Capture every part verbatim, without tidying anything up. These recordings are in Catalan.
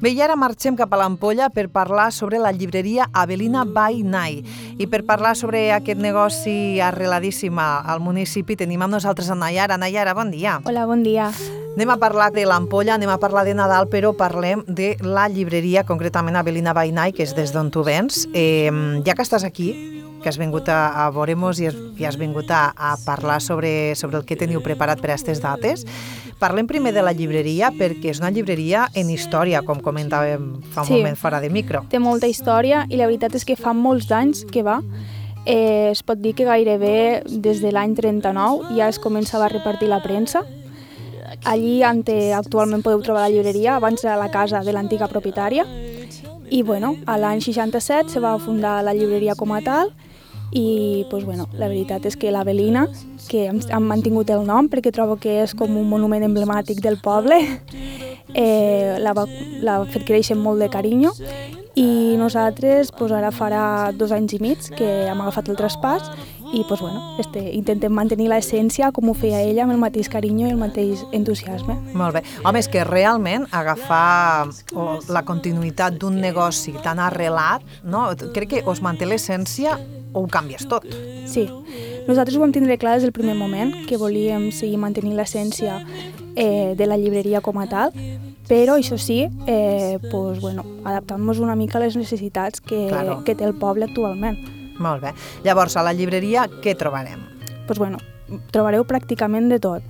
Bé, i ara marxem cap a l'Ampolla per parlar sobre la llibreria Avelina by Night. I per parlar sobre aquest negoci arreladíssim al municipi tenim amb nosaltres a Nayara. Nayara, bon dia. Hola, bon dia. Anem a parlar de l'Ampolla, anem a parlar de Nadal, però parlem de la llibreria, concretament Avelina by Night, que és des d'on tu vens. Eh, ja que estàs aquí, que has vingut a, a veure-mos i has, i has vingut a, a parlar sobre, sobre el que teniu preparat per a aquestes dates, parlem primer de la llibreria, perquè és una llibreria en història, com comentàvem fa un Sí. moment fora de micro. Té molta història i la veritat és que fa molts anys que va. Eh, es pot dir que gairebé des de l'any trenta-nou ja es començava a repartir la premsa. Allí on actualment podeu trobar la llibreria, abans era la casa de l'antiga propietària. I bueno, a l'any seixanta-set se va fundar la llibreria com a tal i pues, bueno, la veritat és que l'Avelina, que hem, hem mantingut el nom perquè trobo que és com un monument emblemàtic del poble, eh, l'ha fet créixer molt de carinyo i nosaltres pues, ara farà dos anys i mig que hem agafat el traspàs i pues, bueno, este, intentem mantenir l'essència com ho feia ella, amb el mateix carinyo i el mateix entusiasme. Molt bé. Home, és que realment agafar o, la continuïtat d'un negoci tan arrelat, no? Crec que us manté l'essència o ho canvies tot. Sí, nosaltres ho vam tindre clar des del primer moment, que volíem seguir mantenint l'essència eh, de la llibreria com a tal, però això sí, eh, pues, bueno, adaptant-nos una mica a les necessitats que, Claro. que té el poble actualment. Molt bé. Llavors, a la llibreria, què trobarem? Pues, bueno, trobareu pràcticament de tot.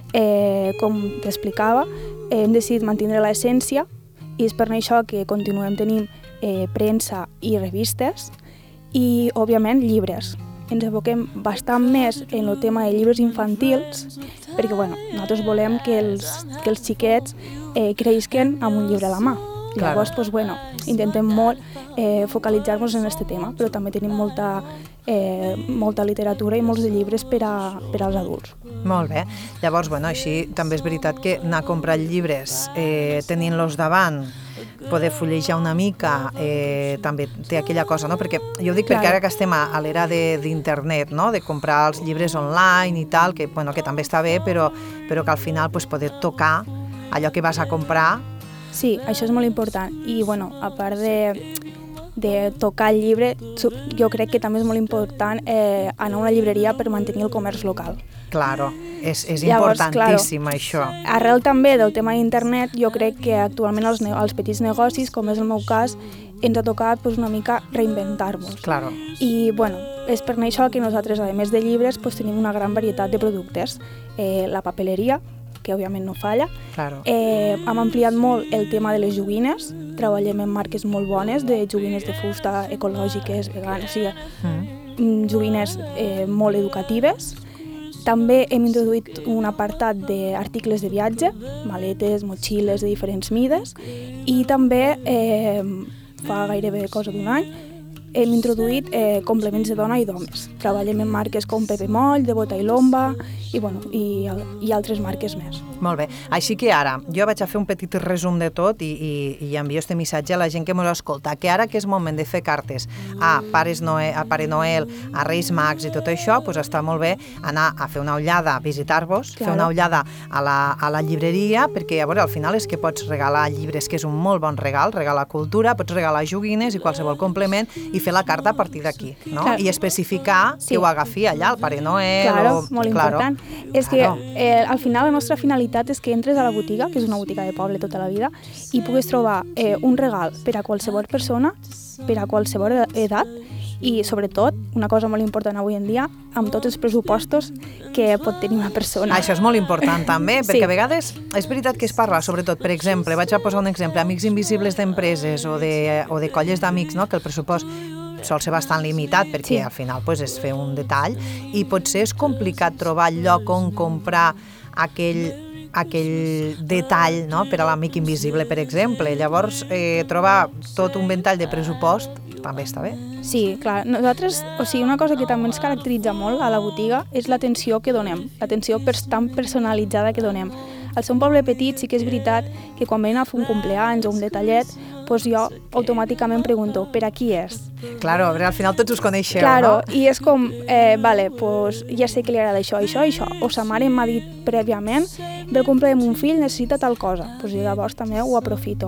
Eh, com t'explicava, eh, hem decidit mantenir l'essència i és per això que continuem tenint eh, premsa i revistes i, òbviament, llibres. Ens aboquem bastant més en el tema de llibres infantils perquè, bueno, nosaltres volem que els, que els xiquets eh, creixen amb un llibre a la mà. Claro. Llavors, pues, bueno, intentem molt eh, focalitzar-nos en aquest tema, però també tenim molta, eh, molta literatura i molts de llibres per, a, per als adults. Molt bé. Llavors, bueno, així també és veritat que anar a comprar llibres eh, tenint-los davant, poder fullejar una mica, eh, també té aquella cosa, no? Perquè jo ho dic Claro. perquè ara que estem a, a l'era de- d'internet, no? De comprar els llibres online i tal, que, bueno, que també està bé, però, però que al final pues, poder tocar allò que vas a comprar. Sí, això és molt important. I, bueno, a part de, de tocar el llibre, su- jo crec que també és molt important eh, anar a una llibreria per mantenir el comerç local. Claro, és, és Llavors, importantíssim això. Arrel també del tema d'internet, jo crec que actualment els, ne els petits negocis, com és el meu cas, ens ha tocat pues, una mica reinventar-nos. Claro. I, bueno, és per això que nosaltres, a més de llibres, pues, tenim una gran varietat de productes. Eh, la papeleria, que òbviament no falla. Claro. Eh, hem ampliat molt el tema de les joguines, treballem en marques molt bones de joguines de fusta, ecològiques, veganes, o sigui, Mm. joguines eh, molt educatives. També hem introduït un apartat d'articles de viatge, maletes, motxilles de diferents mides, i també, eh, fa gairebé cosa d'un any, hem introduït eh, complements de dona i d'homes. Treballem en marques com Pepe Moll, de Bota i Lomba, i, bueno, i, i altres marques més. Molt bé. Així que ara, jo vaig a fer un petit resum de tot i, i, i envio este missatge a la gent que m'ho escolta, que ara que és moment de fer cartes a Pares Noel, a Pare Noel, a Reis Mags i tot això, doncs està molt bé anar a fer una ullada, a visitar-vos, Claro. fer una ullada a la, a la llibreria, perquè a veure, al final és que pots regalar llibres, que és un molt bon regal, regalar cultura, pots regalar joguines i qualsevol complement i fer la carta a partir d'aquí, no? Clar. I especificar Sí. que ho agafi allà, al Pare Noel Claro, o... molt claro. important. És que Claro. eh, al final la nostra finalitat és que entres a la botiga, que és una botiga de poble tota la vida, i puguis trobar eh, un regal per a qualsevol persona, per a qualsevol edat, i sobretot, una cosa molt important avui en dia, amb tots els pressupostos que pot tenir una persona. Això és molt important també, perquè Sí. a vegades és veritat que es parla, sobretot, per exemple, vaig a posar un exemple, amics invisibles d'empreses o de, o de colles d'amics, no? Que el pressupost sol ser bastant limitat perquè Sí. al final pues, és fer un detall i potser és complicat trobar lloc on comprar aquell, aquell detall, no? Per a l'amic invisible, per exemple. Llavors, eh, trobar tot un ventall de pressupost també està bé. Sí, clar. Nosaltres, o sigui, una cosa que també ens caracteritza molt a la botiga és l'atenció que donem, l'atenció pers tan personalitzada que donem. Al ser un poble petit sí que és veritat que quan venen a fer un compleanys o un detallet, pues jo automàticament pregunto, per a qui és? Claro, al final tots us coneixeu, claro, no? I és com, eh, vale, pues ja sé que li agrada això, això, això, o sa mare m'ha dit prèviament, ve el cumple de mon fill, necessita tal cosa, pues llavors també ho aprofito.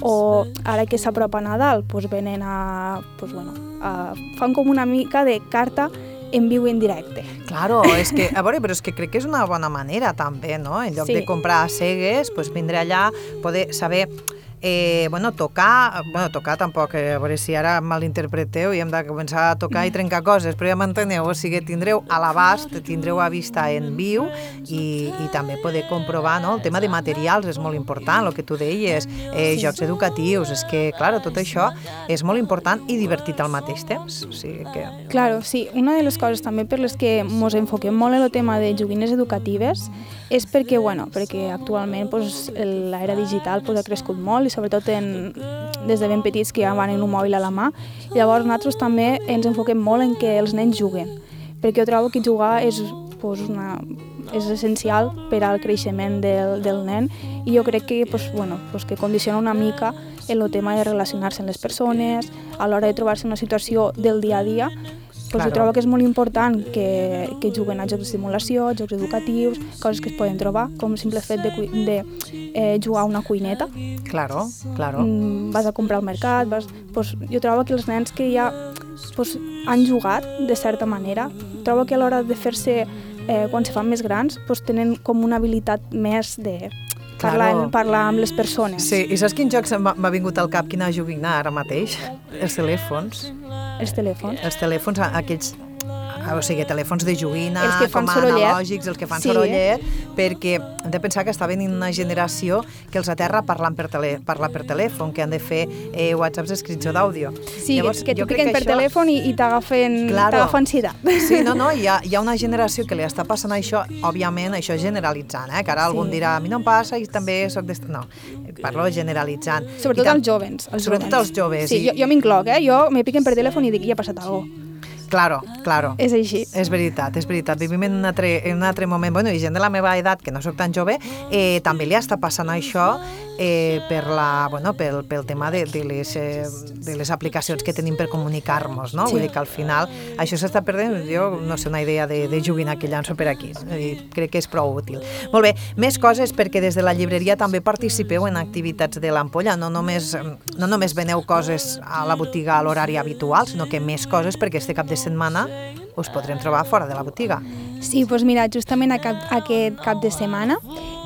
O ara que s'apropa Nadal, pues venen a, pues bueno, a, fan com una mica de carta en viu i en directe. Claro, és que, a veure, però és que crec que és una bona manera també, no? En lloc sí. de comprar a cegues, pues vindre allà, poder saber... Eh, bueno, tocar, bueno, tocar tampoc, eh, a veure si ara malinterpreteu i hem de començar a tocar i trencar coses, però ja m'enteneu, o sigui, tindreu a l'abast, tindreu a vista en viu i, i també poder comprovar, no? El tema de materials és molt important, el que tu deies, eh, sí. jocs educatius, és que, clar, tot això és molt important i divertit al mateix temps, o sigui que... Claro, sí, una de les coses també per les que ens enfoquem molt en el tema de joguines educatives és perquè, bueno, perquè actualment pues, l'era digital pues, ha crescut molt i sobretot en, des de ben petits que ja van en un mòbil a la mà. I llavors nosaltres també ens enfoquem molt en que els nens juguen, perquè jo trobo que jugar és, pues, una, és essencial per al creixement del, del nen i jo crec que, pues, bueno, pues, que condiciona una mica en el tema de relacionar-se amb les persones, a l'hora de trobar-se en una situació del dia a dia. Pues claro. Jo trobo que és molt important que, que juguen a jocs de simulació, jocs educatius, coses que es poden trobar, com el simple fet de, de eh, jugar a una cuineta. Claro, claro. Mm, vas a comprar al mercat, vas, pues, jo trobo que els nens que ja pues, han jugat, de certa manera, trobo que a l'hora de fer-se, eh, quan se fan més grans, pues, tenen com una habilitat més de parlar, claro. parlar amb les persones. Sí, i saps quin joc m'ha vingut al cap, quina joguina ara mateix? Els telèfons. Els telèfons? Els telèfons, aquells, o sigui, telèfons de joguina, els que fan com a sorollet. analògics, els que fan sí. sorollet, perquè hem de pensar que està venint una generació que els aterra parlant per, tele, parlar per telèfon, que han de fer eh, whatsapps escrits o d'àudio. Sí, Llavors, que t'ho piquen per això... telèfon i, i t'agafen claro. ansietat. Sí, no, no, hi ha, hi ha una generació que li està passant això, òbviament, això generalitzant, eh? Que ara algú sí. dirà, a mi no em passa i també soc d'est... No, parlo generalitzant. Sobretot tam... els jovens. Els Sobretot jovens. els joves. Sí, i... jo, jo m'incloc, eh? Jo me piquen per telèfon i dic, ja ha passat alguna cosa. Claro, claro. És així. És veritat, és veritat. Vivim en un altre, en un altre moment. Bueno, i gent de la meva edat, que no sóc tan jove, eh, també li està passant això eh, per la, bueno, pel, pel tema de, de, les, eh, de les aplicacions que tenim per comunicar-nos, no? Sí. Vull dir que al final això s'està perdent, jo no sé, una idea de, de joguina que llanço per aquí. I crec que és prou útil. Molt bé, més coses perquè des de la llibreria també participeu en activitats de l'Ampolla. No només, no només veneu coses a la botiga a l'horari habitual, sinó que més coses perquè este cap de setmana us podrem trobar fora de la botiga. Sí, doncs mira, justament aquest cap de setmana,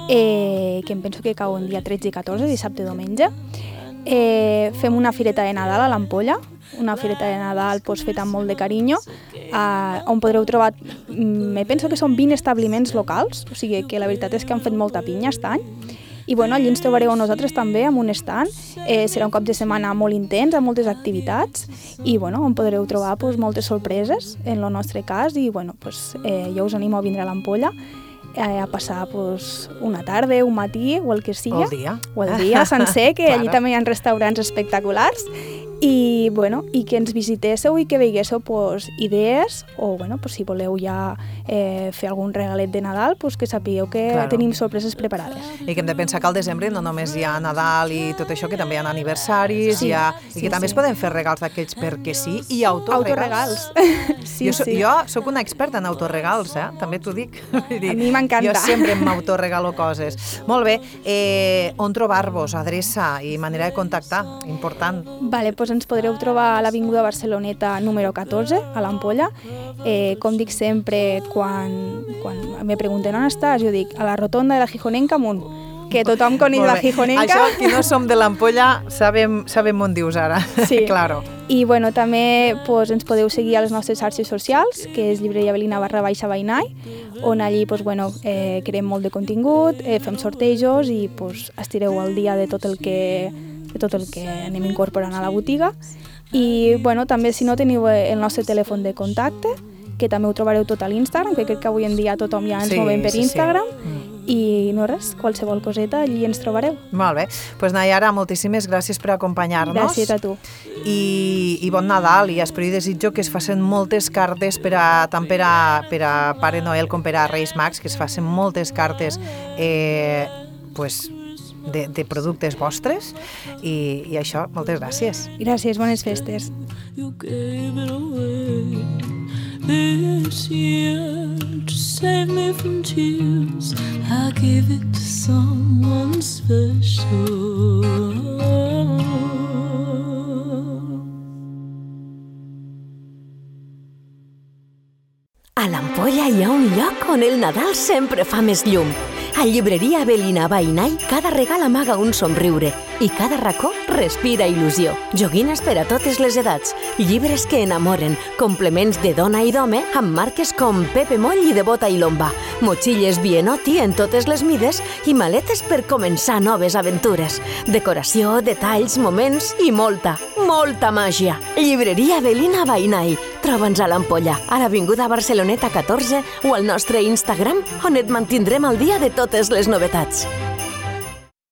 eh, que em penso que cau en dia tretze i catorze, dissabte i diumenge, eh, fem una fireta de Nadal a l'Ampolla, una fireta de Nadal pues, feta amb molt de carinyo, eh, on podreu trobar, me penso que són vint establiments locals, o sigui que la veritat és que han fet molta pinya aquest any. I bueno, allí ens trobareu a nosaltres també amb un stand. Eh, serà un cap de setmana molt intens, amb moltes activitats i bueno, on podreu trobar pues, moltes sorpreses en el nostre cas i bueno, pues, eh, jo us animo a vindre a l'Ampolla eh, a passar pues, una tarda, un matí o el que sigui. O el dia. O el dia sencer, que claro. Allí també hi ha restaurants espectaculars. I, bueno, i que ens visitéssiu i que veiéssiu pues, idees o bueno, pues, si voleu ja eh, fer algun regalet de Nadal pues, que sapigueu que claro. tenim sorpreses preparades. I que hem de pensar que al desembre no només hi ha Nadal i tot això, que també hi ha aniversaris sí, hi ha, sí, i que també sí. es poden fer regals d'aquells perquè sí i autoregals. Autoregals. sí, jo, so, sí. jo sóc una experta en autoregals, eh? També t'ho dic. A mi m'encanta. Jo sempre m'autoregalo coses. Molt bé, eh, on trobar-vos, adreça i manera de contactar, important. Vale, doncs ens podreu trobar a l'Avinguda Barceloneta número catorze, a l'Ampolla. Eh, com dic sempre, quan, quan me pregunten on estàs, jo dic a la rotonda de la Gijonenca amunt, que tothom coneix la Gijonenca. Això, qui no som de l'Ampolla, sabem, sabem on dius ara. Sí. Claro. I bueno, també pues, ens podeu seguir a les nostres xarxes socials, que és llibreria Avelina barra baixa Bainai, on allí pues, bueno, eh, creem molt de contingut, eh, fem sortejos i pues, estireu al dia de tot el que de tot el que anem incorporant a la botiga. I bueno, també si no teniu el nostre telèfon de contacte, que també ho trobareu tot a l'Instagram, que crec que avui en dia tothom ja ens sí, movem per sí, Instagram, sí. Mm. I no res, qualsevol coseta allí ens trobareu. Molt bé, doncs pues, Nayara, moltíssimes gràcies per acompanyar-nos. Gràcies a tu. I, i bon Nadal, i espero i desitjo que es facin moltes cartes per a, tant per a, per a Pare Noel com per a Reis Mags, que es facin moltes cartes eh, pues, de, de productes vostres i, i això, moltes gràcies. Gràcies, bones festes. You gave it away this year to save me from tears. I gave it to someone special. A l'Ampolla hi ha un lloc on el Nadal sempre fa més llum. A Llibreria Avelina Bainai cada regal amaga un somriure i cada racó respira il·lusió. Joguines per a totes les edats, llibres que enamoren, complements de dona i d'home amb marques com Pepe Moll i de Bota i Lomba, motxilles Bienotti en totes les mides i maletes per començar noves aventures. Decoració, detalls, moments i molta, molta màgia. Llibreria Avelina Bainai. Troba'ns a l'Ampolla, a l'Avinguda Barceloneta catorze o al nostre Instagram, on et mantindrem al dia de totes les novetats.